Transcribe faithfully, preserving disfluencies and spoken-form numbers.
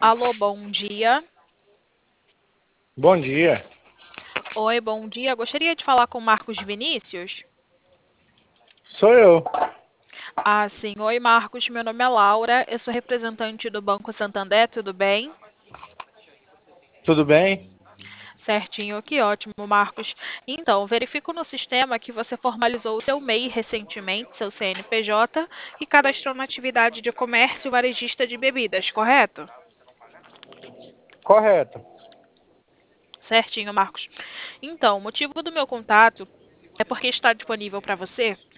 Alô, bom dia. Bom dia, Oi, bom dia. Gostaria de falar com o Marcos Vinícius. sou eu. Ah, sim. Oi, Marcos. Meu nome é Laura. Eu sou representante do Banco Santander. Tudo bem? Tudo bem? Certinho. Que ótimo, Marcos. Então, verifico no sistema que você formalizou o seu M E I recentemente, seu C N P J, e cadastrou na atividade de comércio varejista de bebidas, correto? Correto. Certinho, Marcos. Então, o motivo do meu contato é porque está disponível para você